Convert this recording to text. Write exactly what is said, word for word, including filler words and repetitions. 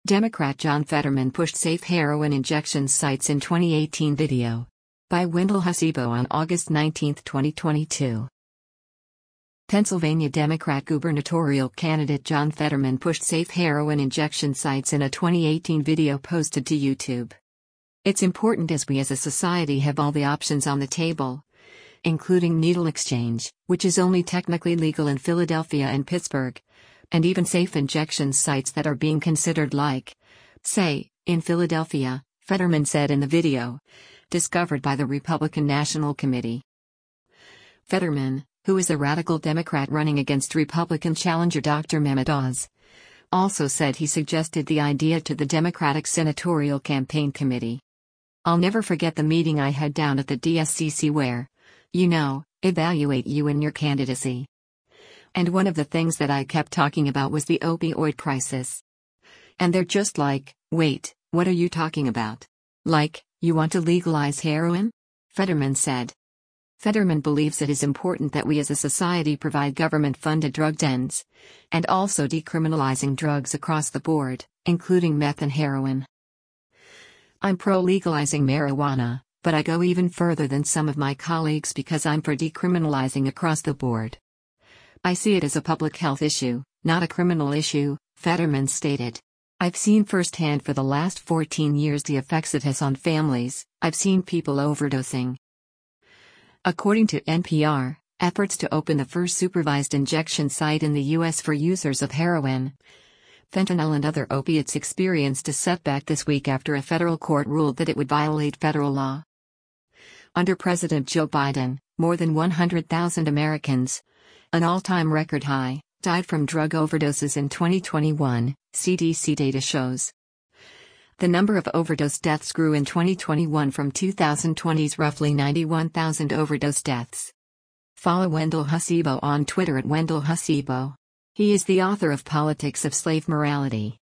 Democrat John Fetterman pushed safe heroin injection sites in twenty eighteen video. By Wendell Hasibo on August nineteenth, twenty twenty-two. Pennsylvania Democrat gubernatorial candidate John Fetterman pushed safe heroin injection sites in a twenty eighteen video posted to YouTube. It's important as we as a society have all the options on the table, including needle exchange, which is only technically legal in Philadelphia and Pittsburgh, and even safe injection sites that are being considered like, say, in Philadelphia, Fetterman said in the video, discovered by the Republican National Committee. Fetterman, who is a radical Democrat running against Republican challenger Doctor Mehmet Oz, also said he suggested the idea to the Democratic Senatorial Campaign Committee. "I'll never forget the meeting I had down at the D S C C where, you know, evaluate you and your candidacy. And one of the things that I kept talking about was the opioid crisis. And they're just like, wait, what are you talking about? Like, you want to legalize heroin?" Fetterman said. Fetterman believes it is important that we as a society provide government-funded drug dens, and also decriminalizing drugs across the board, including meth and heroin. "I'm pro-legalizing marijuana, but I go even further than some of my colleagues because I'm for decriminalizing across the board. I see it as a public health issue, not a criminal issue," Fetterman stated. "I've seen firsthand for the last fourteen years the effects it has on families. I've seen people overdosing." According to N P R, efforts to open the first supervised injection site in the U S for users of heroin, fentanyl and other opiates experienced a setback this week after a federal court ruled that it would violate federal law. Under President Joe Biden, more than one hundred thousand Americans, an all-time record high, died from drug overdoses in twenty twenty-one, C D C data shows. The number of overdose deaths grew in twenty twenty-one from two thousand twenty's roughly ninety-one thousand overdose deaths. Follow Wendell Hasibo on Twitter at Wendell Hasibo. He is the author of Politics of Slave Morality.